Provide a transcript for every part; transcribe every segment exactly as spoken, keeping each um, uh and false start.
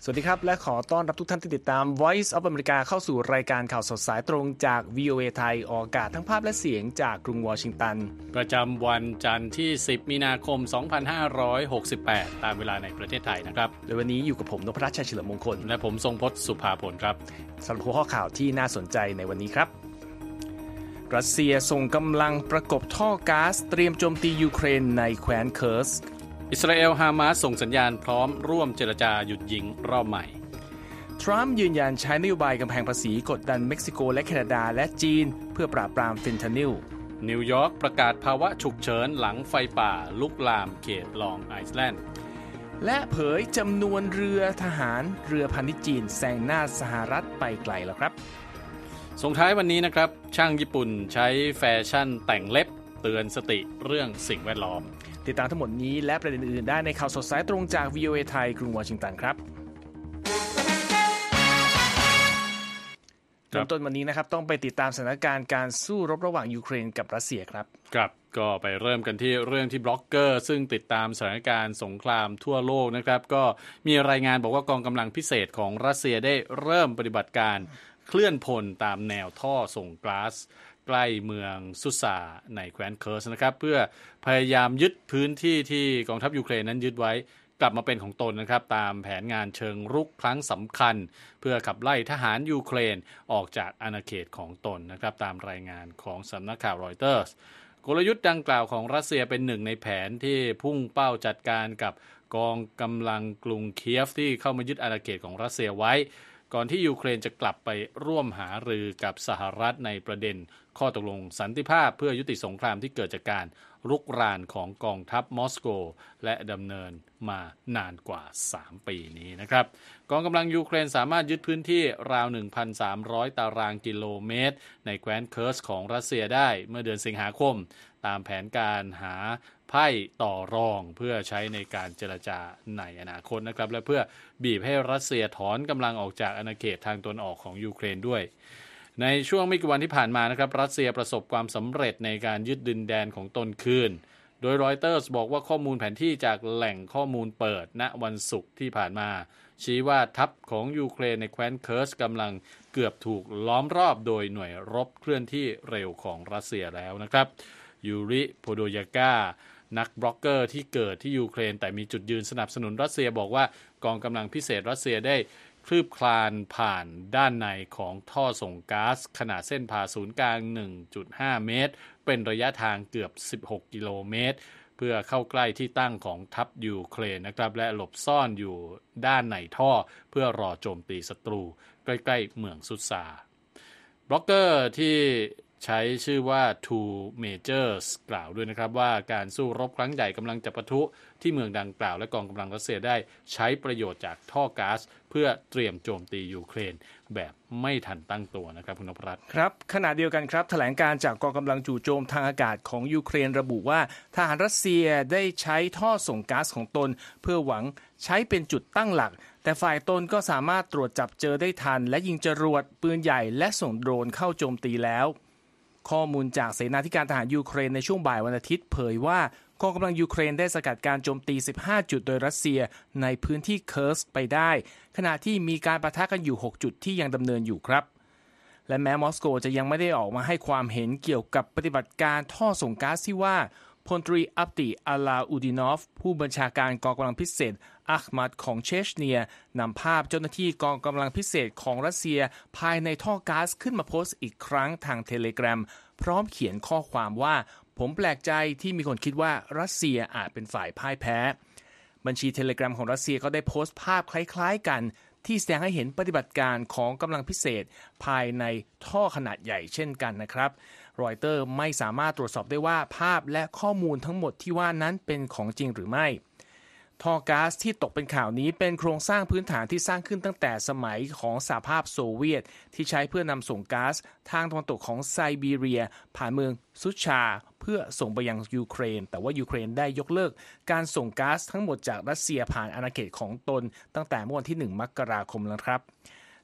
วัสดีครับและขอต้อนรับทุกท่านที่ติดตาม Voice of America เข้าสู่รายการข่าวสดสายตรงจาก วี โอ เอ ไทยออกอากาศทั้งภาพและเสียงจากกรุงวอชิงตันประจำวันจันทร์ที่สิบมีนาคมสองพันห้าร้อยหกสิบแปดตามเวลาในประเทศไทยนะครับโดยวันนี้อยู่กับผมนพรัชชัยเฉลิมมงคลและผมทรงพจน์สุภาผลครับสำหรับหัวข้อข่าวที่น่าสนใจในวันนี้ครับรัสเซียส่งกำลังประกบท่อก๊าซเตรียมโจมตียูเครนในแคว้นเคิร์สอิสราเอลฮามาสส่งสัญญาณพร้อมร่วมเจรจาหยุดยิงรอบใหม่ทรัมป์ยืนยันใช้นโยบายกำแพงภาษีกดดันเม็กซิโกและแคนาดาและจีนเพื่อปราบปรามเฟนทานิลนิวยอร์กประกาศภาวะฉุกเฉินหลังไฟป่าลุกลามเขตลองไอซ์แลนด์และเผยจำนวนเรือทหารเรือพาณิชย์จีนแซงหน้าสหรัฐไปไกลแล้วครับส่งท้ายวันนี้นะครับช่างญี่ปุ่นใช้แฟชั่นแต่งเล็บเตือนสติเรื่องสิ่งแวดล้อมติดตามทั้งหมดนี้และประเด็นอื่นๆได้ในข่าวสดสายตรงจาก วี โอ เอ ไทยกรุงวอชิงตันครับเริ่มต้นวันนี้นะครับต้องไปติดตามสถานการณ์การสู้รบระหว่างยูเครนกับรัสเซียครับครับก็ไปเริ่มกันที่เรื่องที่บล็อกเกอร์ซึ่งติดตามสถานการณ์สงครามทั่วโลกนะครับก็มีรายงานบอกว่ากองกำลังพิเศษของรัสเซียได้เริ่มปฏิบัติการเคลื่อนพลตามแนวท่อส่งก๊าซใกล้เมืองซุซาในแคว้นเคิร์สนะครับเพื่อพยายามยึดพื้นที่ที่กองทัพยูเครนนั้นยึดไว้กลับมาเป็นของตนนะครับตามแผนงานเชิงรุกครั้งสำคัญเพื่อขับไล่ทหารยูเครนออกจากอาณาเขตของตนนะครับตามรายงานของสำนักข่าวรอยเตอร์สกลยุทธ์ดังกล่าวของรัสเซียเป็นหนึ่งในแผนที่พุ่งเป้าจัดการกับกองกำลังกรุงเคียฟที่เข้ามายึดอาณาเขตของรัสเซียไว้ก่อนที่ยูเครนจะกลับไปร่วมหารือกับสหรัฐในประเด็นข้อตกลงสันติภาพเพื่อยุติสงครามที่เกิดจากการรุกรานของกองทัพมอสโกและดำเนินมานานกว่าสามปีนี้นะครับกองกำลังยูเครนสามารถยึดพื้นที่ราว หนึ่งพันสามร้อย ตารางกิโลเมตรในแคว้นเคิร์สของรัสเซียได้เมื่อเดือนสิงหาคมตามแผนการหาไพ่ต่อรองเพื่อใช้ในการเจรจาในอนาคตนะครับและเพื่อบีบให้รัสเซียถอนกำลังออกจากอาณาเขตทางตะวันออกของยูเครนด้วยในช่วงไม่กี่วันที่ผ่านมานะครับรัสเซียประสบความสำเร็จในการยึดดินแดนของตนคืนโดยรอยเตอร์สบอกว่าข้อมูลแผนที่จากแหล่งข้อมูลเปิดณวันศุกร์ที่ผ่านมาชี้ว่าทัพของยูเครนในแคว้นเคิร์สกำลังเกือบถูกล้อมรอบโดยหน่วยรบเคลื่อนที่เร็วของรัสเซียแล้วนะครับยูริโพโดยากานักบล็อกเกอร์ที่เกิดที่ยูเครนแต่มีจุดยืนสนับสนุนรัสเซียบอกว่ากองกำลังพิเศษรัสเซียได้คลืบคลานผ่านด้านในของท่อส่งก๊าซขนาดเส้นผ่าศูนย์กลาง หนึ่งจุดห้า เมตรเป็นระยะทางเกือบสิบหกกิโลเมตรเพื่อเข้าใกล้ที่ตั้งของทัพยูเครนนะครับและหลบซ่อนอยู่ด้านในท่อเพื่อรอโจมตีศัตรูใกล้ๆเมืองซุซาบล็อกเกอร์ที่ใช้ชื่อว่า Two Majors กล่าวด้วยนะครับว่าการสู้รบครั้งใหญ่กำลังจะปะทุที่เมืองดังกล่าวและกองกำลังรัสเซียได้ใช้ประโยชน์จากท่อก๊าซเพื่อเตรียมโจมตียูเครนแบบไม่ทันตั้งตัวนะครับคุณนพรัตน์ครับขณะเดียวกันครับแถลงการจากกองกำลังจู่โจมทางอากาศของยูเครนระบุว่าทหารรัสเซียได้ใช้ท่อส่งก๊าซของตนเพื่อหวังใช้เป็นจุดตั้งหลักแต่ฝ่ายตนก็สามารถตรวจจับเจอได้ทันและยิงจรวดปืนใหญ่และส่งโดรนเข้าโจมตีแล้วข้อมูลจากเสนาธิการทหารยูเครนในช่วงบ่ายวันอาทิตย์เผยว่ากองกำลังยูเครนได้สกัดการโจมตีสิบห้าจุดโดยรัสเซียในพื้นที่เคิร์สไปได้ขณะที่มีการปะทะกันอยู่หกจุดที่ยังดำเนินอยู่ครับและแม้มอสโกจะยังไม่ได้ออกมาให้ความเห็นเกี่ยวกับปฏิบัติการท่อส่งก๊าซที่ว่าพลตรีอัปติอาลาอูดินอฟผู้บัญชาการกองกำลังพิเศษอัคมัดของเชชเนียนำภาพเจ้าหน้าที่กองกำลังพิเศษของรัสเซียภายในท่อก๊าซขึ้นมาโพสต์อีกครั้งทางเทเลแกรมพร้อมเขียนข้อความว่าผมแปลกใจที่มีคนคิดว่ารัสเซียอาจเป็นฝ่ายพ่ายแพ้บัญชีเทเลแกรมของรัสเซียก็ได้โพสต์ภาพคล้ายๆกันที่แสดงให้เห็นปฏิบัติการของกำลังพิเศษภายในท่อขนาดใหญ่เช่นกันนะครับรอยเตอร์ไม่สามารถตรวจสอบได้ว่าภาพและข้อมูลทั้งหมดที่ว่านั้นเป็นของจริงหรือไม่ท่อก๊าซที่ตกเป็นข่าวนี้เป็นโครงสร้างพื้นฐานที่สร้างขึ้นตั้งแต่สมัยของสหภาพโซเวียตที่ใช้เพื่อนำส่งก๊าซทางตะวันตกของไซบีเรียผ่านเมืองซุชาเพื่อส่งไปยังยูเครนแต่ว่ายูเครนได้ยกเลิกการส่งก๊าซทั้งหมดจากรัสเซียผ่านอาณาเขตของตนตั้งแต่เมื่อวันที่หนึ่งมกราคมแล้วครับ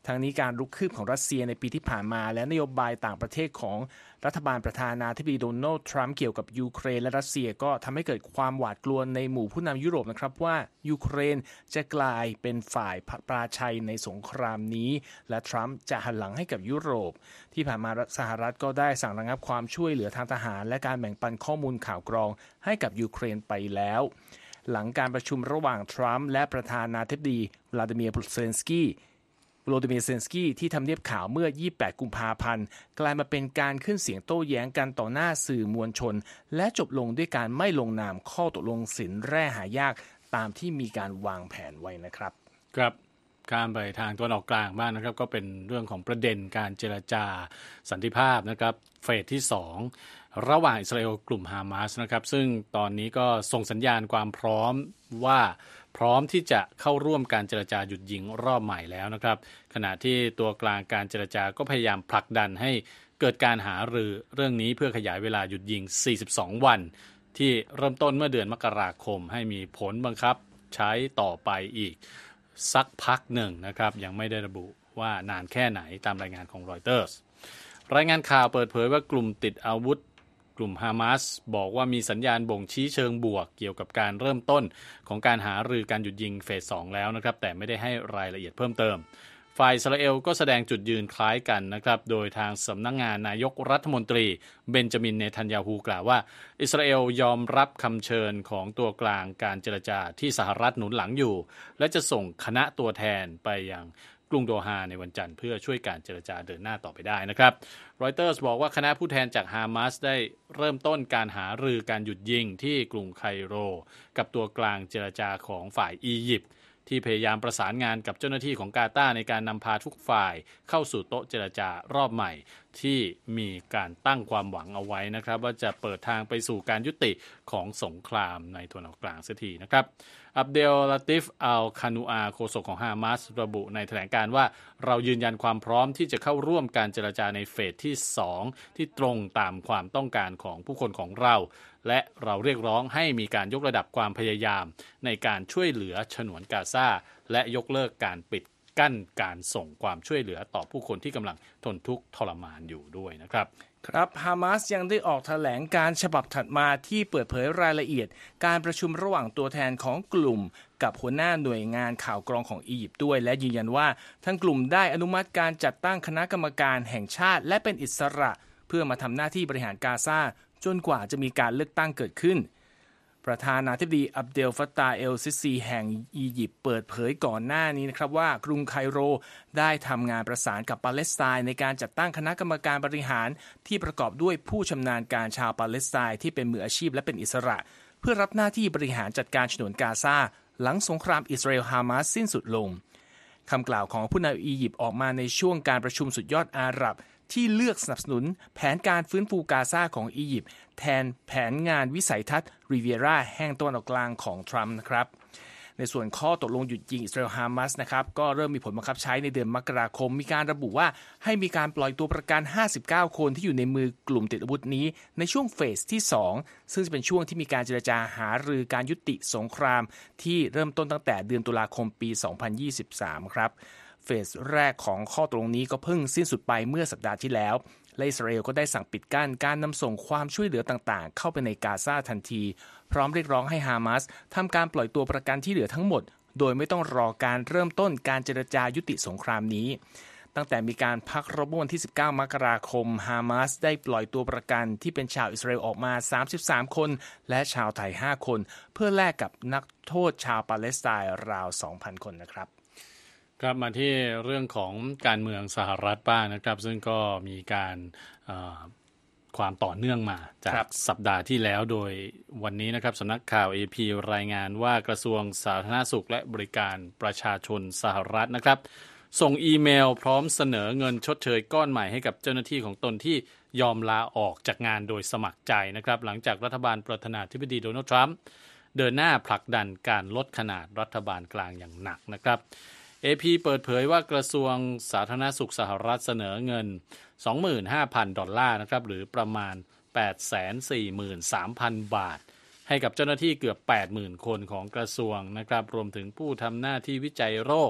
ทางนี้การรุกคืบของรัสเซียในปีที่ผ่านมาและนโยบายต่างประเทศของรัฐบาลประธานาธิบดีโดนัลด์ทรัมป์เกี่ยวกับยูเครนและรัสเซียก็ทำให้เกิดความหวาดกลัวในหมู่ผู้นำยุโรปนะครับว่ายูเครนจะกลายเป็นฝ่ายปราชัยในสงครามนี้และทรัมป์จะหันหลังให้กับยุโรปที่ผ่านมาสหรัฐก็ได้สั่งระงับความช่วยเหลือทางทหารและการแบ่งปันข้อมูลข่าวกรองให้กับยูเครนไปแล้วหลังการประชุมระหว่างทรัมป์และประธานาธิบดีวลาดิเมียร์ เซเลนสกี้โวโลดิเมียร์ เซเลนสกี้ที่ทำเนียบขาวเมื่อยี่สิบแปดกุมภาพันธ์กลายมาเป็นการขึ้นเสียงโต้แย้งกันต่อหน้าสื่อมวลชนและจบลงด้วยการไม่ลงนามข้อตกลงสินแร่หายากตามที่มีการวางแผนไว้นะครับครับข้ามไปทางตะวันออกกลางบ้างนะครับก็เป็นเรื่องของประเด็นการเจรจาสันติภาพนะครับเฟสที่สองระหว่างอิสราเอลกลุ่มฮามาสนะครับซึ่งตอนนี้ก็ส่งสัญญาณความพร้อมว่าพร้อมที่จะเข้าร่วมการเจรจาหยุดยิงรอบใหม่แล้วนะครับขณะที่ตัวกลางการเจรจาก็พยายามผลักดันให้เกิดการหารือเรื่องนี้เพื่อขยายเวลาหยุดยิงสี่สิบสองวันที่เริ่มต้นเมื่อเดือนมกราคมให้มีผลบังคับใช้ต่อไปอีกสักพักหนึ่งนะครับยังไม่ได้ระบุว่านานแค่ไหนตามรายงานของรอยเตอร์สรายงานข่าวเปิดเผยว่ากลุ่มติดอาวุธกลุ่มฮามาสบอกว่ามีสัญญาณบ่งชี้เชิงบวกเกี่ยวกับการเริ่มต้นของการหารือการหยุดยิงเฟสสองแล้วนะครับแต่ไม่ได้ให้รายละเอียดเพิ่มเติมฝ่ายอิสราเอลก็แสดงจุดยืนคล้ายกันนะครับโดยทางสำนักงานนายกรัฐมนตรีเบนจามินเนทันยาฮูกล่าวว่าอิสราเอลยอมรับคำเชิญของตัวกลางการเจรจาที่สหรัฐหนุนหลังอยู่และจะส่งคณะตัวแทนไปยังกรุงโดฮาในวันจันทร์เพื่อช่วยการเจรจาเดินหน้าต่อไปได้นะครับรอยเตอร์สบอกว่าคณะผู้แทนจากฮามาสได้เริ่มต้นการหารือการหยุดยิงที่กรุงไคโรกับตัวกลางเจรจาของฝ่ายอียิปต์ที่พยายามประสานงานกับเจ้าหน้าที่ของกาตาร์ในการนำพาทุกฝ่ายเข้าสู่โต๊ะเจรจารอบใหม่ที่มีการตั้งความหวังเอาไว้นะครับว่าจะเปิดทางไปสู่การยุติของสงครามในตะวันออกกลางเสียทีนะครับอับเดล ลาติฟ อัล คานูอาโฆษกของฮามาสระบุในแถลงการว่าเรายืนยันความพร้อมที่จะเข้าร่วมการเจรจาในเฟสที่สองที่ตรงตามความต้องการของผู้คนของเราและเราเรียกร้องให้มีการยกระดับความพยายามในการช่วยเหลือฉนวนกาซาและยกเลิกการปิดกั้นการส่งความช่วยเหลือต่อผู้คนที่กำลังทนทุกข์ทรมานอยู่ด้วยนะครับครับฮามาสยังได้ออกแถลงการฉบับถัดมาที่เปิดเผยรายละเอียดการประชุมระหว่างตัวแทนของกลุ่มกับหัวหน้าหน่วยงานข่าวกรองของอียิปต์ด้วยและยืนยันว่าทั้งกลุ่มได้อนุมัติการจัดตั้งคณะกรรมการแห่งชาติและเป็นอิสระเพื่อมาทำหน้าที่บริหารกาซาจนกว่าจะมีการเลือกตั้งเกิดขึ้นประธานาธิบดีอับเดล ฟัตตาห์ เอล ซิซีแห่งอียิปต์เปิดเผยก่อนหน้านี้นะครับว่ากรุงไคโรได้ทำงานประสานกับปาเลสไตน์ในการจัดตั้งคณะกรรมการบริหารที่ประกอบด้วยผู้ชำนาญการชาวปาเลสไตน์ที่เป็นมืออาชีพและเป็นอิสระเพื่อรับหน้าที่บริหารจัดการฉนวนกาซาหลังสงครามอิสราเอลฮามาสสิ้นสุดลงคำกล่าวของผู้นำอียิปต์ออกมาในช่วงการประชุมสุดยอดอาหรับที่เลือกสนับสนุนแผนการฟื้นฟูกาซาของอียิปต์แทนแผนงานวิสัยทัศน์ริเวียราแห่งตะวันออกกลางของทรัมป์นะครับในส่วนข้อตกลงหยุดยิงอิสราเอลฮามาสนะครับก็เริ่มมีผลบังคับใช้ในเดือนมกราคมมีการระบุว่าให้มีการปล่อยตัวประกันห้าสิบเก้าคนที่อยู่ในมือกลุ่มติดอาวุธนี้ในช่วงเฟสที่สองซึ่งจะเป็นช่วงที่มีการเจรจาหารือการยุติสงครามที่เริ่มต้นตั้งแต่เดือนตุลาคมปีสองพันยี่สิบสามครับเฟสแรกของข้อตกลงนี้ก็เพิ่งสิ้นสุดไปเมื่อสัปดาห์ที่แล้วและอิสราเอลก็ได้สั่งปิดกั้นการนำส่งความช่วยเหลือต่างๆเข้าไปในกาซาทันทีพร้อมเรียกร้องให้ฮามาสทำการปล่อยตัวประกันที่เหลือทั้งหมดโดยไม่ต้องรอการเริ่มต้นการเจรจายุติสงครามนี้ตั้งแต่มีการพักรบเมื่อวันที่สิบเก้ามกราคมฮามาสได้ปล่อยตัวประกันที่เป็นชาวอิสราเอลออกมาสามสิบสามคนและชาวไทยห้าคนเพื่อแลกกับนักโทษชาวปาเลสไตน์ราว สองพัน คนนะครับครับมาที่เรื่องของการเมืองสหรัฐบ้างนะครับซึ่งก็มีการความต่อเนื่องมาจากสัปดาห์ที่แล้วโดยวันนี้นะครับสำนักข่าว เอ พี รายงานว่ากระทรวงสาธารณสุขและบริการประชาชนสหรัฐนะครับส่งอีเมลพร้อมเสนอเงินชดเชยก้อนใหม่ให้กับเจ้าหน้าที่ของตนที่ยอมลาออกจากงานโดยสมัครใจนะครับหลังจากรัฐบาลประธานาธิบดีโดนัลด์ทรัมป์เดินหน้าผลักดันการลดขนาดรัฐบาลกลางอย่างหนักนะครับเอ พี เปิดเผยว่ากระทรวงสาธารณสุขสหรัฐเสนอเงิน สองหมื่นห้าพัน ดอลลาร์นะครับหรือประมาณ แปดแสนสี่หมื่นสามพัน บาทให้กับเจ้าหน้าที่เกือบ แปดหมื่น คนของกระทรวงนะครับรวมถึงผู้ทำหน้าที่วิจัยโรค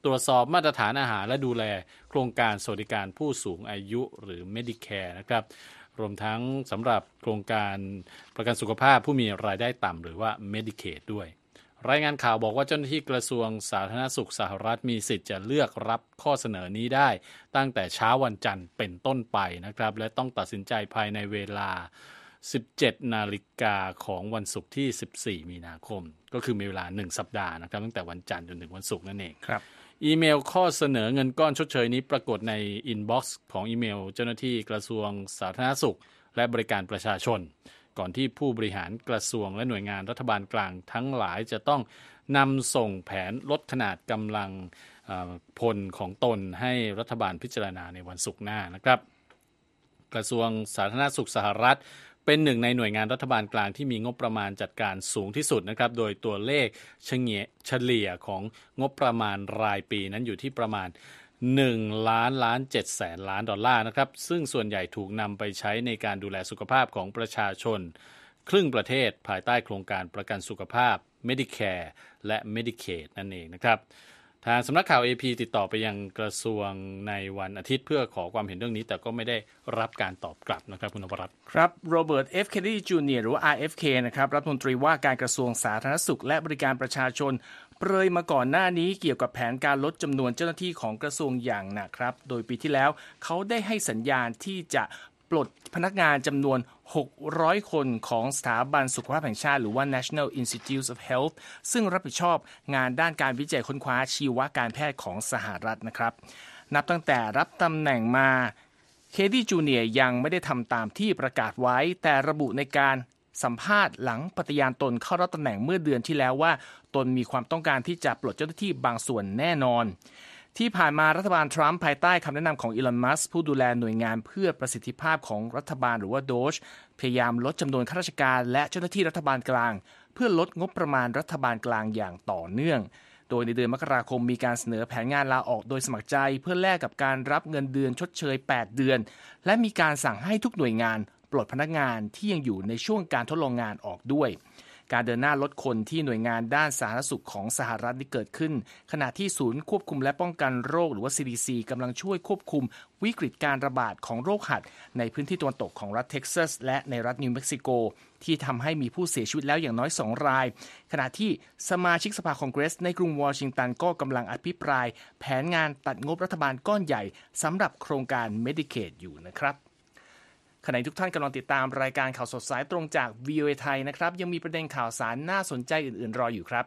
ตรวจสอบมาตรฐานอาหารและดูแลโครงการสวัสดิการผู้สูงอายุหรือ Medicare นะครับรวมทั้งสำหรับโครงการประกันสุขภาพผู้มีรายได้ต่ำหรือว่า Medicaid ด้วยรายงานข่าวบอกว่าเจ้าหน้าที่กระทรวงสาธารณสุขสหรัฐมีสิทธิ์จะเลือกรับข้อเสนอนี้ได้ตั้งแต่เช้าวันจันทร์เป็นต้นไปนะครับและต้องตัดสินใจภายในเวลา สิบเจ็ดนาฬิกาของวันศุกร์ที่สิบสี่มีนาคมก็คือมีเวลาหนึ่งสัปดาห์นะครับตั้งแต่วันจันทร์จนถึงวันศุกร์นั่นเองครับอีเมลข้อเสนอเงินก้อนชดเชยนี้ปรากฏในอินบ็อกซ์ของอีเมลเจ้าหน้าที่กระทรวงสาธารณสุขและบริการประชาชนก่อนที่ผู้บริหารกระทรวงและหน่วยงานรัฐบาลกลางทั้งหลายจะต้องนำส่งแผนลดขนาดกำลังพลของตนให้รัฐบาลพิจารณาในวันศุกร์หน้านะครับกระทรวงสาธารณสุขสหรัฐเป็นหนึ่งในหน่วยงานรัฐบาลกลางที่มีงบประมาณจัดการสูงที่สุดนะครับโดยตัวเลขเฉลี่ยเฉลี่ยของงบประมาณรายปีนั้นอยู่ที่ประมาณหนึ่งล้านล้านเจ็ดแสนล้านดอลลาร์นะครับซึ่งส่วนใหญ่ถูกนำไปใช้ในการดูแลสุขภาพของประชาชนครึ่งประเทศภายใต้โครงการประกันสุขภาพ Medicare และ Medicaid นั่นเองนะครับทางสำนักข่าว เอ พี ติดต่อไปยังกระทรวงในวันอาทิตย์เพื่อขอความเห็นเรื่องนี้แต่ก็ไม่ได้รับการตอบกลับนะครับคุณนพรัตน์ครับโรเบิร์ต เอฟ เคนเนดี จูเนียร์ หรือว่า อาร์ เอฟ เค นะครับรัฐมนตรีว่าการกระทรวงสาธารณสุขและบริการประชาชนเปรยมาก่อนหน้านี้เกี่ยวกับแผนการลดจำนวนเจ้าหน้าที่ของกระทรวงอย่างหนักครับโดยปีที่แล้วเขาได้ให้สัญญาณที่จะปลดพนักงานจำนวนหกร้อยคนของสถาบันสุขภาพแห่งชาติหรือว่า National Institutes of Health ซึ่งรับผิดชอบงานด้านการวิจัยค้นคว้าชีวการแพทย์ของสหรัฐนะครับนับตั้งแต่รับตำแหน่งมาเคดี้ จูเนียร์ ยังไม่ได้ทำตามที่ประกาศไว้แต่ระบุในการสัมภาษณ์หลังปฏิญาณตนเข้ารับตำแหน่งเมื่อเดือนที่แล้วว่าตนมีความต้องการที่จะปลดเจ้าหน้าที่บางส่วนแน่นอนที่ผ่านมารัฐบาลทรัมป์ภายใต้คำแนะนำของอีลอน มัสก์ผู้ดูแลหน่วยงานเพื่อประสิทธิภาพของรัฐบาลหรือว่า โดจ พยายามลดจำนวนข้าราชการและเจ้าหน้าที่รัฐบาลกลางเพื่อลดงบประมาณรัฐบาลกลางอย่างต่อเนื่องโดยในเดือนมกราคมมีการเสนอแผนงานลาออกโดยสมัครใจเพื่อแลกกับการรับเงินเดือนชดเชยแปดเดือนและมีการสั่งให้ทุกหน่วยงานปลดพนักงานที่ยังอยู่ในช่วงการทดลองงานออกด้วยการเดินหน้าลดคนที่หน่วยงานด้านสาธารณสุขของสหรัฐที่เกิดขึ้นขณะที่ศูนย์ควบคุมและป้องกันโรคหรือว่า ซี ดี ซี กำลังช่วยควบคุมวิกฤตการระบาดของโรคหัดในพื้นที่ตะวันตกของรัฐเท็กซัสและในรัฐนิวเม็กซิโกที่ทำให้มีผู้เสียชีวิตแล้วอย่างน้อยสองรายขณะที่สมาชิกสภาคองเกรสในกรุงวอชิงตันก็กำลังอภิปรายแผนงานตัดงบรัฐบาลก้อนใหญ่สำหรับโครงการ Medicaid อยู่นะครับขณะทุกท่านกำลังติดตามรายการข่าวสดสายตรงจาก วี โอ เอ ไทยนะครับยังมีประเด็นข่าวสารน่าสนใจอื่นๆรออยู่ครับ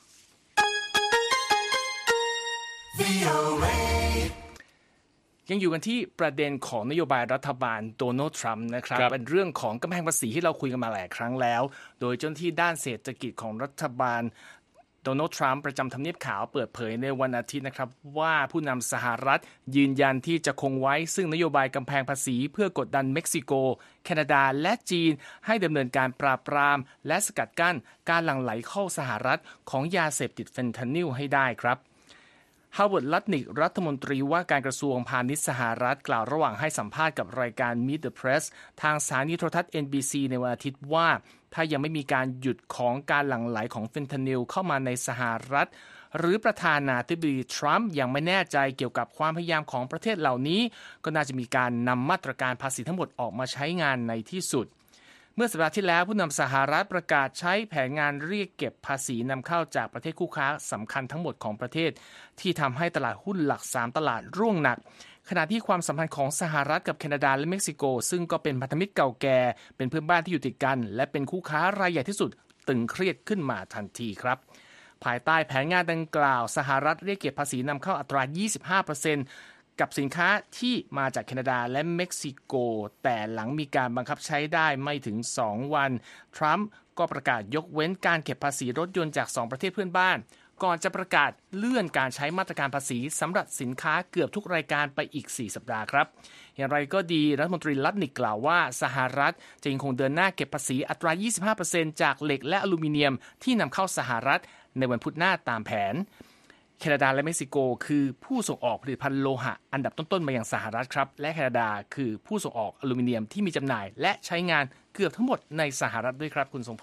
วี โอ เอ ยังอยู่กันที่ประเด็นของนโยบายรัฐบาลโดนัลด์ทรัมป์นะครับเป็นเรื่องของกำแพงภาษีที่เราคุยกันมาหลายครั้งแล้วโดยเจ้าหน้าที่ด้านเศรษฐกิจของรัฐบาลโดนัลด์ทรัมป์ประจำทำเนียบขาวเปิดเผยในวันอาทิตย์นะครับว่าผู้นำสหรัฐยืนยันที่จะคงไว้ซึ่งนโยบายกำแพงภาษีเพื่อกดดันเม็กซิโกแคนาดาและจีนให้ดำเนินการปราบปรามและสกัดกั้นการหลั่งไหลเข้าสหรัฐของยาเสพติดเฟนทานิลให้ได้ครับฮาวเวิร์ด ลัตนิกรัฐมนตรีว่าการกระทรวงพาณิชย์สหรัฐกล่าวระหว่างให้สัมภาษณ์กับรายการ Meet the Press ทางสถานีโทรทัศน์ เอ็น บี ซี ในวันอาทิตย์ว่าถ้ายังไม่มีการหยุดของการหลั่งไหลของเฟนทานิลเข้ามาในสหรัฐหรือประธานาธิบดีทรัมป์ยังไม่แน่ใจเกี่ยวกับความพยายามของประเทศเหล่านี้ก็น่าจะมีการนำมาตรการภาษีทั้งหมดออกมาใช้งานในที่สุดเมื่อสัปดาห์ที่แล้วผู้นำสหรัฐประกาศใช้แผนงานเรียกเก็บภาษีนำเข้าจากประเทศคู่ค้าสำคัญทั้งหมดของประเทศที่ทำให้ตลาดหุ้นหลักสามตลาดร่วงหนักขณะที่ความสัมพันธ์ของสหรัฐกับแคนาดาและเม็กซิโกซึ่งก็เป็นพันธมิตรเก่าแก่เป็นเพื่อนบ้านที่อยู่ติดกันและเป็นคู่ค้ารายใหญ่ที่สุดตึงเครียดขึ้นมาทันทีครับภายใต้แผนงานดังกล่าวสหรัฐเรียกเก็บภาษีนำเข้าอัตรา ยี่สิบห้าเปอร์เซ็นต์กับสินค้าที่มาจากแคนาดาและเม็กซิโกแต่หลังมีการบังคับใช้ได้ไม่ถึงสองวันทรัมป์ก็ประกาศยกเว้นการเก็บภาษีรถยนต์จากสองประเทศเพื่อนบ้านก่อนจะประกาศเลื่อนการใช้มาตรการภาษีสำหรับสินค้าเกือบทุกรายการไปอีกสี่สัปดาห์ครับอย่างไรก็ดีรัฐมนตรีลัตนิกกล่าวว่าสหรัฐจะยังคงเดินหน้าเก็บภาษีอัตรา ยี่สิบห้าเปอร์เซ็นต์ จากเหล็กและอลูมิเนียมที่นำเข้าสหรัฐในวันพุธหน้าตามแผนแคนาดาและเม็กซิโกคือผู้ส่งออกผลิตภัณฑ์โลหะอันดับต้นๆมายังสหรัฐครับและแคนาดาคือผู้ส่งออกอลูมิเนียมที่มีจำหน่ายและใช้งานเกือบทั้งหมดในสหรัฐด้วยครับคุณทรงพจน์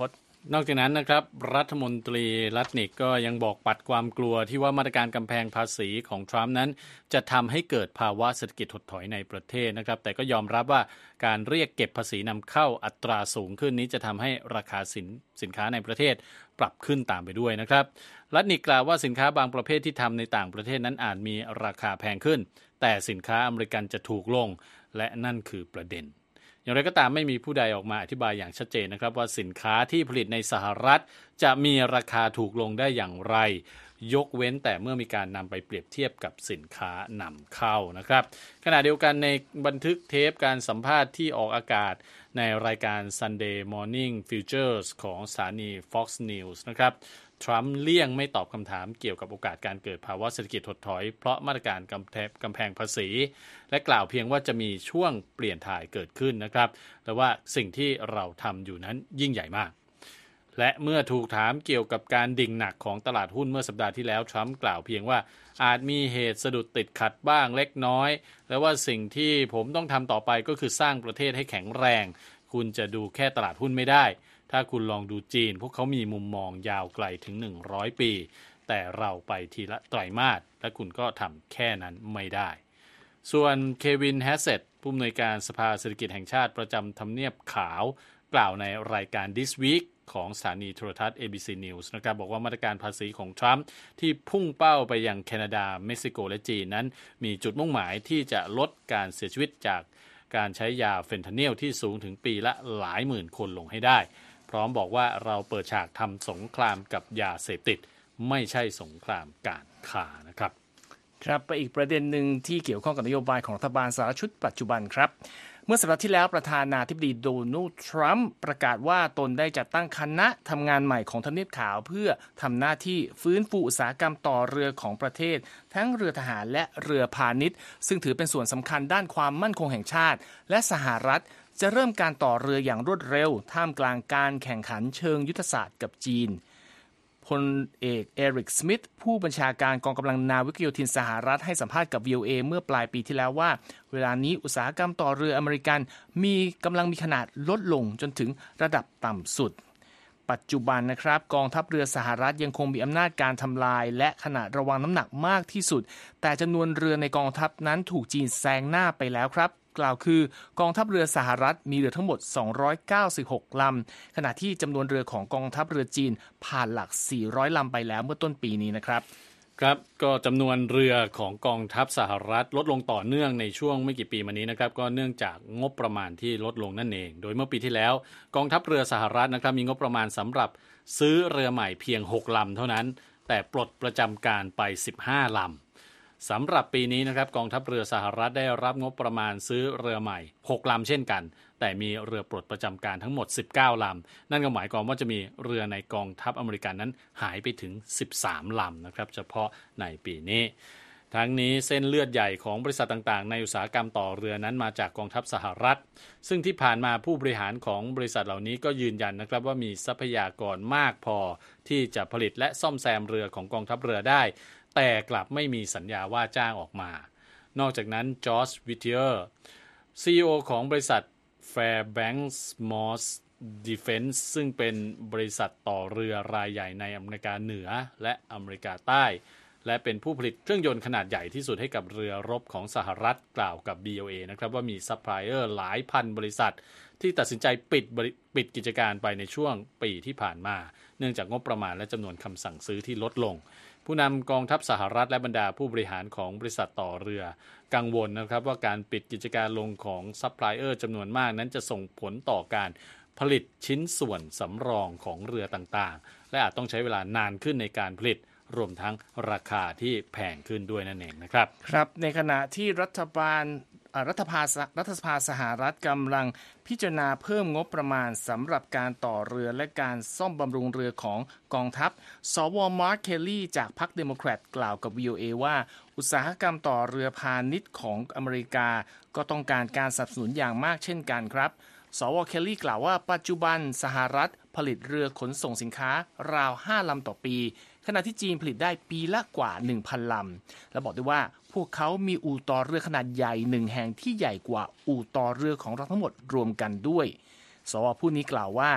นอกจากนั้นนะครับรัฐมนตรีลัตนิกก็ยังบอกปัดความกลัวที่ว่ามาตรการกำแพงภาษีของทรัมป์นั้นจะทำให้เกิดภาวะเศรษฐกิจถดถอยในประเทศนะครับแต่ก็ยอมรับว่าการเรียกเก็บภาษีนำเข้าอัตราสูงขึ้นนี้จะทำให้ราคาสินสินค้าในประเทศปรับขึ้นตามไปด้วยนะครับลัตนิกกล่าวว่าสินค้าบางประเภทที่ทำในต่างประเทศนั้นอาจมีราคาแพงขึ้นแต่สินค้าอเมริกันจะถูกลงและนั่นคือประเด็นอย่างไรก็ตามไม่มีผู้ใดออกมาอธิบายอย่างชัดเจนนะครับว่าสินค้าที่ผลิตในสหรัฐจะมีราคาถูกลงได้อย่างไรยกเว้นแต่เมื่อมีการนำไปเปรียบเทียบกับสินค้านำเข้านะครับขณะเดียวกันในบันทึกเทปการสัมภาษณ์ที่ออกอากาศในรายการ Sunday Morning Futures ของสถานี Fox News นะครับทรัมป์เลี่ยงไม่ตอบคำถามเกี่ยวกับโอกาสการเกิดภาวะเศรษฐกิจถดถอยเพราะมาตรการกำแพงกำแพงภาษีและกล่าวเพียงว่าจะมีช่วงเปลี่ยนถ่ายเกิดขึ้นนะครับแต่ว่าสิ่งที่เราทำอยู่นั้นยิ่งใหญ่มากและเมื่อถูกถามเกี่ยวกับการดิ่งหนักของตลาดหุ้นเมื่อสัปดาห์ที่แล้วทรัมป์กล่าวเพียงว่าอาจมีเหตุสะดุดติดขัดบ้างเล็กน้อยและว่าสิ่งที่ผมต้องทำต่อไปก็คือสร้างประเทศให้แข็งแรงคุณจะดูแค่ตลาดหุ้นไม่ได้ถ้าคุณลองดูจีนพวกเขามีมุมมองยาวไกลถึงหนึ่งร้อยปีแต่เราไปทีละไตรมาสและคุณก็ทำแค่นั้นไม่ได้ส่วนเควินแฮสเซตผู้อำนวยการสภาเศรษฐกิจแห่งชาติประจำทำเนียบขาวกล่าวในรายการ This Week ของสถานีโทรทัศน์ เอ บี ซี News นะครับบอกว่ามาตรการภาษีของทรัมป์ที่พุ่งเป้าไปยังแคนาดาเม็กซิโกและจีนนั้นมีจุดมุ่งหมายที่จะลดการเสียชีวิตจากการใช้ยาเฟนทานิลที่สูงถึงปีละหลายหมื่นคนลงให้ได้พร้อมบอกว่าเราเปิดฉากทำสงครามกับยาเสพติดไม่ใช่สงครามการค้านะครับครับไปอีกประเด็นหนึ่งที่เกี่ยวข้องกับนโยบายของรัฐบาลสหรัฐชุดปัจจุบันครับเมื่อสัปดาห์ที่แล้วประธานาธิบดีโดนัลด์ทรัมป์ประกาศว่าตนได้จัดตั้งคณะทำงานใหม่ของทำเนียบขาวเพื่อทำหน้าที่ฟื้นฟูอุตสาหกรรมต่อเรือของประเทศทั้งเรือทหารและเรือพาณิชย์ซึ่งถือเป็นส่วนสำคัญด้านความมั่นคงแห่งชาติและสหรัฐจะเริ่มการต่อเรืออย่างรวดเร็วท่ามกลางการแข่งขันเชิงยุทธศาสตร์กับจีนพลเอกเอริกสมิธผู้บัญชาการกองกำลังนาวิกโยธินสหรัฐให้สัมภาษณ์กับ วี โอ เอ เมื่อปลายปีที่แล้วว่าเวลานี้อุตสาหกรรมต่อเรืออเมริกันมีกำลังมีขนาดลดลงจนถึงระดับต่ำสุดปัจจุบันนะครับกองทัพเรือสหรัฐยังคงมีอำนาจการทำลายและขนาดระวังน้ำหนักมากที่สุดแต่จำนวนเรือในกองทัพนั้นถูกจีนแซงหน้าไปแล้วครับกล่าวคือกองทัพเรือสหรัฐมีเรือทั้งหมดสองร้อยเก้าสิบหกลำขณะที่จำนวนเรือของกองทัพเรือจีนผ่านหลักสี่ร้อยลำไปแล้วเมื่อต้นปีนี้นะครับครับก็จำนวนเรือของกองทัพสหรัฐลดลงต่อเนื่องในช่วงไม่กี่ปีมานี้นะครับก็เนื่องจากงบประมาณที่ลดลงนั่นเองโดยเมื่อปีที่แล้วกองทัพเรือสหรัฐนะครับมีงบประมาณสำหรับซื้อเรือใหม่เพียงหกลำเท่านั้นแต่ปลดประจำการไปสิบห้าลำสำหรับปีนี้นะครับกองทัพเรือสหรัฐได้รับงบประมาณซื้อเรือใหม่หกลำเช่นกันแต่มีเรือปลดประจำการทั้งหมดสิบเก้าลำนั่นก็หมายความว่าจะมีเรือในกองทัพอเมริกันนั้นหายไปถึงสิบสามลำนะครับเฉพาะในปีนี้ทั้งนี้เส้นเลือดใหญ่ของบริษัทต่างๆในอุตสาหกรรมต่อเรือนั้นมาจากกองทัพสหรัฐซึ่งที่ผ่านมาผู้บริหารของบริษัทเหล่านี้ก็ยืนยันนะครับว่ามีทรัพยากรมากพอที่จะผลิตและซ่อมแซมเรือของกองทัพเรือได้แต่กลับไม่มีสัญญาว่าจ้างออกมานอกจากนั้นจอร์จวิเทียร์ ซี อี โอ ของบริษัท Fairbanks Moss Defense ซึ่งเป็นบริษัทต่อเรือรายใหญ่ในอเมริกาเหนือและอเมริกาใต้และเป็นผู้ผลิตเครื่องยนต์ขนาดใหญ่ที่สุดให้กับเรือรบของสหรัฐกล่าวกับ วี โอ เอ นะครับว่ามีซัพพลายเออร์หลายพันบริษัทที่ตัดสินใจปิดปิดกิจการไปในช่วงปีที่ผ่านมาเนื่องจากงบประมาณและจำนวนคำสั่งซื้อที่ลดลงผู้นำกองทัพสหรัฐและบรรดาผู้บริหารของบริษัทต่อเรือกังวลนะครับว่าการปิดกิจการลงของซัพพลายเออร์จำนวนมากนั้นจะส่งผลต่อการผลิตชิ้นส่วนสำรองของเรือต่างๆและอาจต้องใช้เวลานานขึ้นในการผลิตรวมทั้งราคาที่แพงขึ้นด้วยนั่นเองนะครับครับในขณะที่รัฐบาลรัฐภารัฐสภาสหรัฐกำลังพิจารณาเพิ่มงบประมาณสำหรับการต่อเรือและการซ่อมบำรุงเรือของกองทัพสวมาร์ค เคลลี่จากพรรคเดโมแครตกล่าวกับ วี โอ เอ ว่าอุตสาหกรรมต่อเรือพาณิชย์ของอเมริกาก็ต้องการการสนับสนุนอย่างมากเช่นกันครับสวเคลลี่กล่าวว่าปัจจุบันสหรัฐผลิตเรือขนส่งสินค้าราวห้าลำต่อปีขณะที่จีนผลิตได้ปีละกว่า หนึ่งพัน ลำและบอกด้วยว่าพวกเขามีอู่ต่อเรือขนาดใหญ่หนึ่งแห่งที่ใหญ่กว่าอู่ต่อเรือของเราทั้งหมดรวมกันด้วยสวผู้นี้กล่าวว่า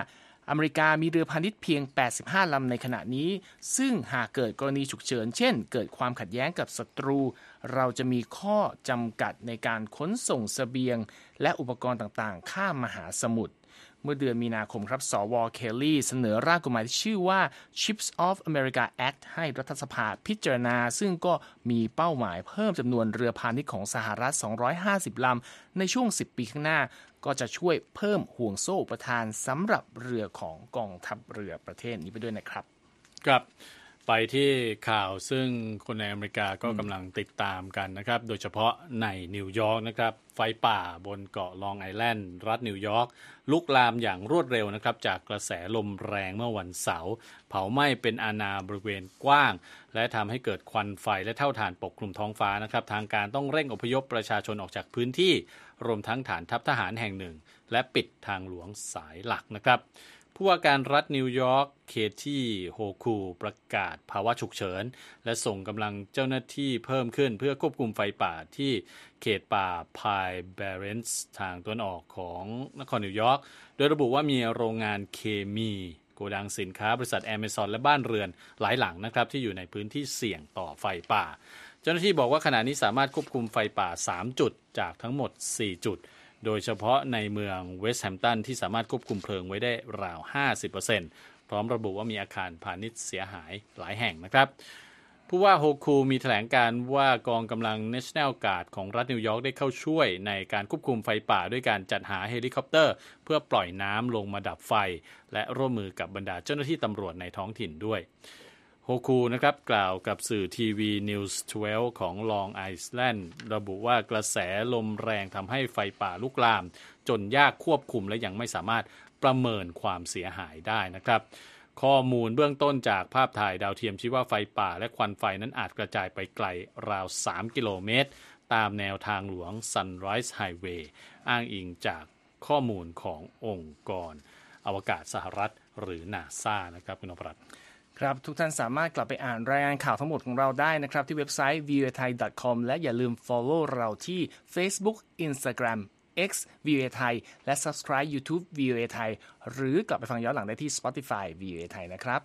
อเมริกามีเรือพาณิชย์เพียงแปดสิบห้าลำในขณะนี้ซึ่งหากเกิดกรณีฉุกเฉินเช่นเกิดความขัดแย้งกับศัตรูเราจะมีข้อจำกัดในการขนส่งเสบียงและอุปกรณ์ต่างๆข้ามมหาสมุทรเมื่อเดือนมีนาคมครับสวเคลลี่เสนอร่างกฎหมายที่ชื่อว่า Ships of America Act ให้รัฐสภาพิจารณาซึ่งก็มีเป้าหมายเพิ่มจำนวนเรือพาณิชย์ของสหรัฐสองร้อยห้าสิบลำในช่วงสิบปีข้างหน้าก็จะช่วยเพิ่มห่วงโซ่อุปทานสำหรับเรือของกองทัพเรือประเทศนี้ไปด้วยนะครับครับไปที่ข่าวซึ่งคนในอเมริกาก็กำลังติดตามกันนะครับโดยเฉพาะในนิวยอร์กนะครับไฟป่าบนเกาะลองไอแลนด์รัฐนิวยอร์กลุกลามอย่างรวดเร็วนะครับจากกระแสลมแรงเมื่อวันเสาร์เผาไหม้เป็นอาณาบริเวณกว้างและทำให้เกิดควันไฟและเท่าฐานปกคลุมท้องฟ้านะครับทางการต้องเร่งอพยพประชาชนออกจากพื้นที่รวมทั้งฐานทัพทหารแห่งหนึ่งและปิดทางหลวงสายหลักนะครับผู้ว่าการรัฐนิวยอร์กเคที่โฮคูประกาศภาวะฉุกเฉินและส่งกำลังเจ้าหน้าที่เพิ่มขึ้นเพื่อควบคุมไฟป่าที่เขตป่าไพร์แบเรนซ์ทางตะวันออกของนครนิวยอร์กโดยระบุว่ามีโรงงานเคมีโกดังสินค้าบริษัท Amazon และบ้านเรือนหลายหลังนะครับที่อยู่ในพื้นที่เสี่ยงต่อไฟป่าเจ้าหน้าที่บอกว่าขณะนี้สามารถควบคุมไฟป่าสามจุดจากทั้งหมดสี่จุดโดยเฉพาะในเมืองเวสต์แฮมป์ตันที่สามารถควบคุมเพลิงไว้ได้ราว ห้าสิบเปอร์เซ็นต์ พร้อมระบุว่ามีอาคารพาณิชย์เสียหายหลายแห่งนะครับผู้ว่าโฮคูมีแถลงการว่ากองกำลัง National Guard ของรัฐนิวยอร์กได้เข้าช่วยในการควบคุมไฟป่าด้วยการจัดหาเฮลิคอปเตอร์เพื่อปล่อยน้ำลงมาดับไฟและร่วมมือกับบรรดาเจ้าหน้าที่ตำรวจในท้องถิ่นด้วยโฮคูนะครับกล่าวกับสื่อทีวี News สิบสอง ของลองไอแลนด์ระบุว่ากระแสลมแรงทำให้ไฟป่าลุกลามจนยากควบคุมและยังไม่สามารถประเมินความเสียหายได้นะครับข้อมูลเบื้องต้นจากภาพถ่ายดาวเทียมชี้ว่าไฟป่าและควันไฟนั้นอาจกระจายไปไกลราวสามกิโลเมตรตามแนวทางหลวง Sunrise Highway อ้างอิงจากข้อมูลขององค์กรอวกาศสหรัฐหรือ NASA นะครับคุณอภรัตน์ครับทุกท่านสามารถกลับไปอ่านรายงานข่าวทั้งหมดของเราได้นะครับที่เว็บไซต์ วี โอ เอ ไทย ดอท คอม และอย่าลืม follow เราที่ Facebook Instagram X วี โอ เอ ไทยและ subscribe YouTube วี โอ เอ ไทยหรือกลับไปฟังย้อนหลังได้ที่ Spotify วี โอ เอ ไทยนะครับ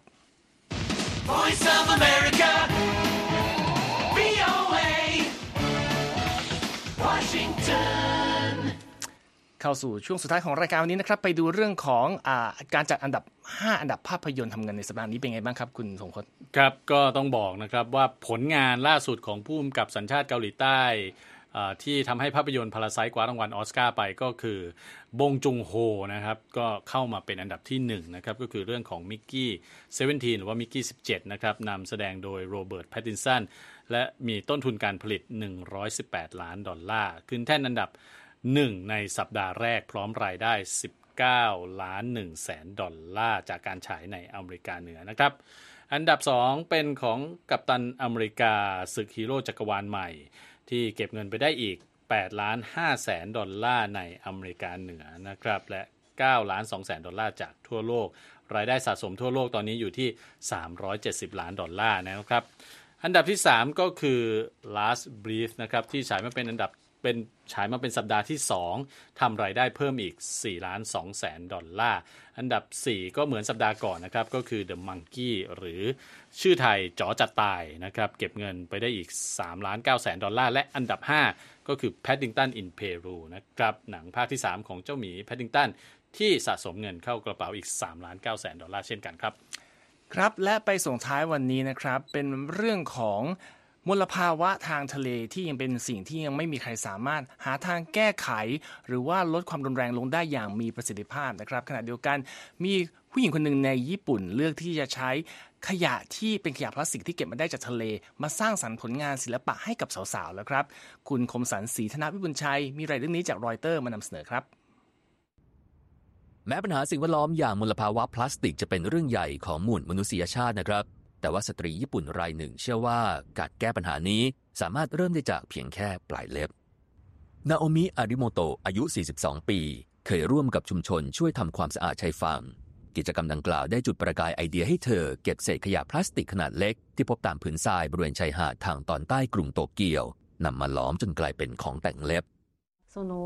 Voice of America วี โอ เอ Washingtonเข้าสู่ช่วงสุดท้ายของรายการวันนี้นะครับไปดูเรื่องของอ่าการจัดอันดับห้าอันดับภาพยนตร์ทำเงินในสัปดาห์นี้เป็นไงบ้างครับคุณสมพจน์ครับก็ต้องบอกนะครับว่าผลงานล่าสุดของผู้กำกับสัญชาติเกาหลีใต้ที่ทำให้ภาพยนตร์พาราไซต์คว้ารางวัลออสการ์ไปก็คือบงจุงโฮนะครับก็เข้ามาเป็นอันดับที่หนึ่งนะครับก็คือเรื่องของมิกกี้สิบเจ็ดหรือว่ามิกกี้สิบเจ็ดนะครับนำแสดงโดยโรเบิร์ตแพตตินสันและมีต้นทุนการผลิตหนึ่งร้อยสิบแปดล้านดอลลาร์ขึ้นแท่นอันดับหนึ่งในสัปดาห์แรกพร้อมรายได้สิบเก้าล้านหนึ่งแสนดอลลาร์จากการฉายในอเมริกาเหนือนะครับอันดับสองเป็นของกัปตันอเมริกาศึกฮีโร่จักรวาลใหม่ที่เก็บเงินไปได้อีกแปดล้านห้าแสนดอลลาร์ในอเมริกาเหนือนะครับและเก้าล้านสองแสนดอลลาร์จากทั่วโลกรายได้สะสมทั่วโลกตอนนี้อยู่ที่สามร้อยเจ็ดสิบล้านดอลลาร์นะครับอันดับที่สามก็คือ Last Breath นะครับที่ฉายมาเป็นอันดับเป็นฉายมาเป็นสัปดาห์ที่สองทำรายได้เพิ่มอีกสี่ล้านสองแสนดอลลาร์อันดับสี่ก็เหมือนสัปดาห์ก่อนนะครับก็คือ The Monkey หรือชื่อไทยจ๋อจัดตายนะครับเก็บเงินไปได้อีกสามล้านเก้าแสนดอลลาร์และอันดับห้าก็คือ Paddington in Peru นะครับหนังภาคที่สามของเจ้าหมี Paddington ที่สะสมเงินเข้ากระเป๋าอีกสามล้านเก้าแสนดอลลาร์เช่นกันครับครับและไปส่งท้ายวันนี้นะครับเป็นเรื่องของมลภาวะทางทะเลที่ยังเป็นสิ่งที่ยังไม่มีใครสามารถหาทางแก้ไขหรือว่าลดความรุนแรงลงได้อย่างมีประสิทธิภาพนะครับขณะเดียวกันมีผู้หญิงคนหนึ่งในญี่ปุ่นเลือกที่จะใช้ขยะที่เป็นขยะพลาสติกที่เก็บมาได้จากทะเลมาสร้างสรรค์ผลงานศิลปะให้กับสาวๆแล้วครับคุณคมสันต์ศรีธนวิบุญชัยมีรายเรื่องนี้จากรอยเตอร์มานำเสนอครับแม้ปัญหาสิ่งแวดล้อมอย่างมลภาวะพลาสติกจะเป็นเรื่องใหญ่ของหมู่มนุษยชาตินะครับแต่ว่าสตรีญี่ปุ่นรายหนึ่งเชื่อว่าการแก้ปัญหานี้สามารถเริ่มได้จากเพียงแค่ปลายเล็บนาโอมิอาริโมโตะอายุสี่สิบสองปีเคยร่วมกับชุมชนช่วยทำความสะอาดชายฝั่งกิจกรรมดังกล่าวได้จุดประกายไอเดียให้เธอเก็บเศษขยะพลาสติกขนาดเล็กที่พบตามผืนทรายบริเวณชายหาดทางตอนใต้กรุงโตเกียวนำมาล้อมจนกลายเป็นของแต่งเล็บその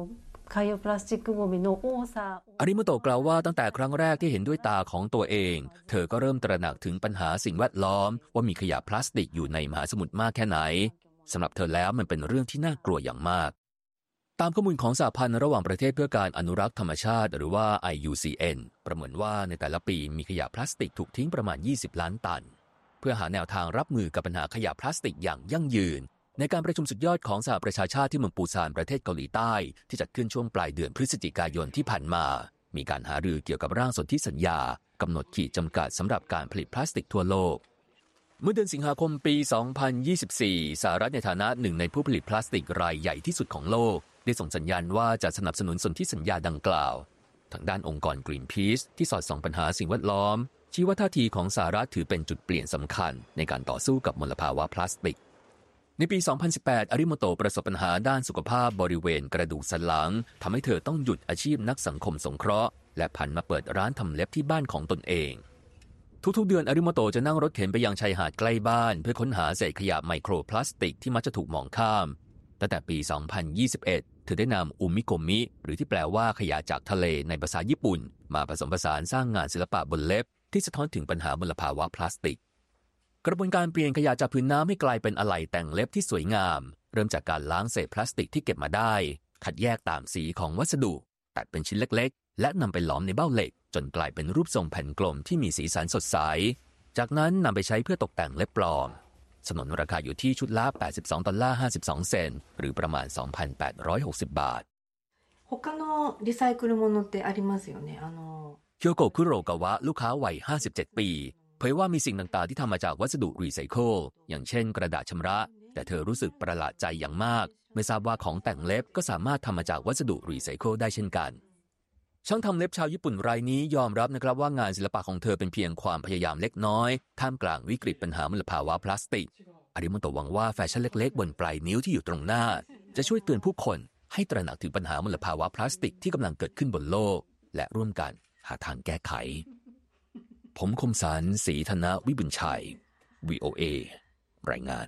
海洋プラスチックゴミの多さอาริโมโตะกล่าวว่าตั้งแต่ครั้งแรกที่เห็นด้วยตาของตัวเองเธอก็เริ่มตระหนักถึงปัญหาสิ่งแวดล้อมว่ามีขยะพลาสติกอยู่ในมหาสมุทรมากแค่ไหนสำหรับเธอแล้วมันเป็นเรื่องที่น่ากลัวอย่างมากตามข้อมูลของสหพันธ์ระหว่างประเทศเพื่อการอนุรักษ์ธรรมชาติหรือว่า ไอ ยู ซี เอ็น ประเมินว่าในแต่ละปีมีขยะพลาสติกถูกทิ้งประมาณยี่สิบล้านตันเพื่อหาแนวทางรับมือกับปัญหาขยะพลาสติกอย่างยั่งยืนในการประชุมสุดยอดของสหประชาชาติที่เมืองปูซานประเทศเกาหลีใต้ที่จัดขึ้นช่วงปลายเดือนพฤศจิกายนที่ผ่านมามีการหารือเกี่ยวกับร่างสนธิสัญญากำหนดขีดจำกัดสำหรับการผลิตพลาสติกทั่วโลกเมื่อเดือนสิงหาคมปี สองพันยี่สิบสี่ สหรัฐในฐานะหนึ่งในผู้ผลิตพลาสติกรายใหญ่ที่สุดของโลกได้ส่งสัญญาณว่าจะสนับสนุนสนธิสัญญาดังกล่าวทางด้านองค์กร Greenpeace ที่สอดส่องปัญหาสิ่งแวดล้อมชี้ว่าท่าทีของสหรัฐถือเป็นจุดเปลี่ยนสำคัญในการต่อสู้กับมลภาวะพลาสติกในปี สองพันสิบแปด อาริโมโตะประสบปัญหาด้านสุขภาพบริเวณกระดูกสันหลังทำให้เธอต้องหยุดอาชีพนักสังคมสงเคราะห์และผันมาเปิดร้านทำเล็บที่บ้านของตนเองทุกๆเดือนอาริโมโตะจะนั่งรถเข็นไปยังชายหาดใกล้บ้านเพื่อค้นหาเศษขยะไมโครพลาสติกที่มักจะถูกมองข้ามตั้งแต่ปี สองพันยี่สิบเอ็ด เธอได้นำอุมิโกมิหรือที่แปลว่าขยะจากทะเลในภาษาญี่ปุ่นมาผสมผสานสร้างงานศิลปะบนเล็บที่สะท้อนถึงปัญหามลภาวะพลาสติกกระบวนการเปลี่ยนขยะจากพื้นน้ำให้กลายเป็นอะไหล่แต่งเล็บที่สวยงามเริ่มจากการล้างเศษพลาสติกที่เก็บมาได้คัดแยกตามสีของวัสดุตัดเป็นชิ้นเล็กๆและนำไปหลอมในเบ้าเหล็กจนกลายเป็นรูปทรงแผ่นกลมที่มีสีสันสดใสจากนั้นนำไปใช้เพื่อตกแต่งเล็บปลอมสนนราคาอยู่ที่ชุดละแปดสิบสองดอลลาร์ห้าสิบสองเซนต์หรือประมาณ สองพันแปดร้อยหกสิบ บาท他のリサイクルものってありますよねあのเคียวโกะคุโรกาวะลูกค้าวัยห้าสิบเจ็ดปีเผยว่ามีสิ่งต่างๆที่ทำมาจากวัสดุรีไซเคิลอย่างเช่นกระดาษชำระแต่เธอรู้สึกประหลาดใจอย่างมากเมื่อทราบว่าของแต่งเล็บก็สามารถทำมาจากวัสดุรีไซเคิลได้เช่นกันช่างทำเล็บชาวญี่ปุ่นรายนี้ยอมรับนะครับว่างานศิลปะของเธอเป็นเพียงความพยายามเล็กน้อยท่ามกลางวิกฤตปัญหามลภาวะพลาสติกอาริโมโตะหวังว่าแฟชั่นเล็กๆบนปลายนิ้วที่อยู่ตรงหน้าจะช่วยเตือนผู้คนให้ตระหนักถึงปัญหามลภาวะพลาสติกที่กำลังเกิดขึ้นบนโลกและร่วมกันหาทางแก้ไขผมคมสันต์ศรีธนวิบุญชัย วี โอ เอ รายงาน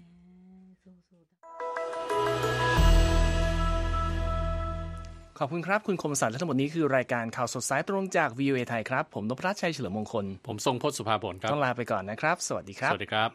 ขอบคุณครับคุณคมสันต์และทั้งหมดนี้คือรายการข่าวสดสายตรงจาก วี โอ เอ ไทยครับผมนพรัตน์ชัยเฉลิมมงคลผมทรงพจน์สุภาผลครับต้องลาไปก่อนนะครับสวัสดีครับสวัสดีครับ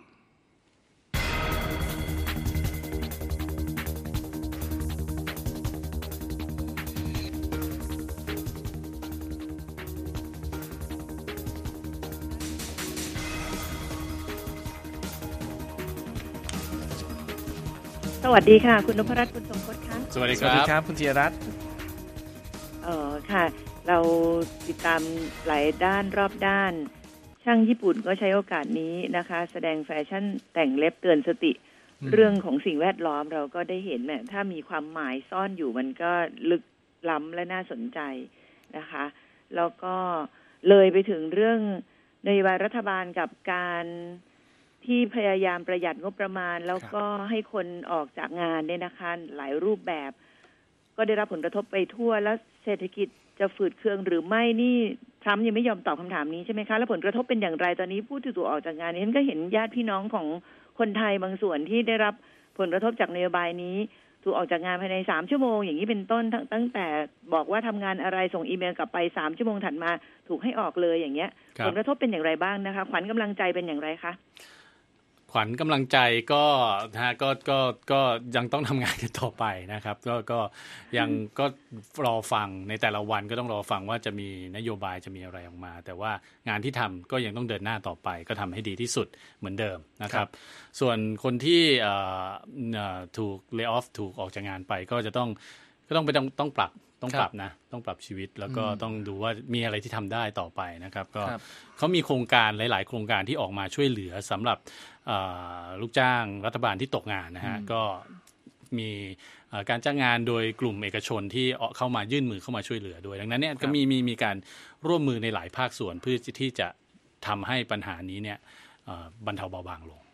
สวัสดีค่ะคุณนพรัตน์คุณทรงพจน์ค่ะสวัสดีครับสวัสดีครับคุณธีรรัตน์เออค่ะเราติดตามหลายด้านรอบด้านช่างญี่ปุ่นก็ใช้โอกาสนี้นะคะแสดงแฟชั่นแต่งเล็บเตือนสติเรื่องของสิ่งแวดล้อมเราก็ได้เห็นแหละถ้ามีความหมายซ่อนอยู่มันก็ลึกล้ำและน่าสนใจนะคะแล้วก็เลยไปถึงเรื่องนโยบายรัฐบาลกับการที่พยายามประหยัดงบประมาณแล้วก็ให้คนออกจากงานเนี่ยนะคะหลายรูปแบบก็ได้รับผลกระทบไปทั่วแล้วเศรษฐกิจจะฝืดเคืองหรือไม่นี่ทรัมป์ยังไม่ยอมตอบคำถามนี้ใช่ไหมคะแล้วผลกระทบเป็นอย่างไรตอนนี้ผู้ที่ถูกออกจากงานนี้ฉันก็เห็นญาติพี่น้องของคนไทยบางส่วนที่ได้รับผลกระทบจากนโยบายนี้ถูกออกจากงานภายในสามชั่วโมงอย่างนี้เป็นต้นตั้งแต่บอกว่าทำงานอะไรส่งอีเมลกลับไปสามชั่วโมงถัดมาถูกให้ออกเลยอย่างเงี้ยผลกระทบเป็นอย่างไรบ้างนะคะขวัญกำลังใจเป็นอย่างไรคะขวัญกำลังใจก็นะฮะก็ก็ก็ยังต้องทำงานกันต่อไปนะครับก็ก็ยังก็รอฟังในแต่ละวันก็ต้องรอฟังว่าจะมีนโยบายจะมีอะไรออกมาแต่ว่างานที่ทำก็ยังต้องเดินหน้าต่อไปก็ทำให้ดีที่สุดเหมือนเดิมนะครับส่วนคนที่ถูก lay off ถูกออกจากงานไปก็จะต้องก็ต้องไปต้องต้องปรับต้องปรับนะต้องปรับชีวิตแล้วก็ต้องดูว่ามีอะไรที่ทำได้ต่อไปนะครับก็เขามีโครงการหลายๆโครงการที่ออกมาช่วยเหลือสำหรับลูกจ้างรัฐบาลที่ตกงานนะฮะก็มีการจ้างงานโดยกลุ่มเอกชนที่เข้ามายื่นมือเข้ามาช่วยเหลือด้วยดังนั้นเนี่ยก็มีมีมีการร่วมมือในหลายภาคส่วนเพื่อที่จะทำให้ปัญหานี้เนี่ยบรรเทาเบาบางลง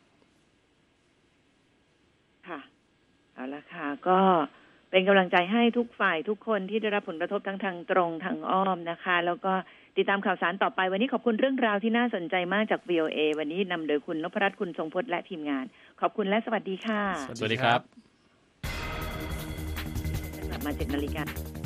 ค่ะเอาละค่ะก็เป็นกำลังใจให้ทุกฝ่ายทุกคนที่ได้รับผลกระทบทั้งทางตรงทางอ้อมนะคะแล้วก็ติดตามข่าวสารต่อไปวันนี้ขอบคุณเรื่องราวที่น่าสนใจมากจาก วี โอ เอ วันนี้นำโดยคุณนพรัตน์คุณทรงพจน์และทีมงานขอบคุณและสวัสดีค่ะสวัสดีครับกลับมาเจ็ดนาฬิกา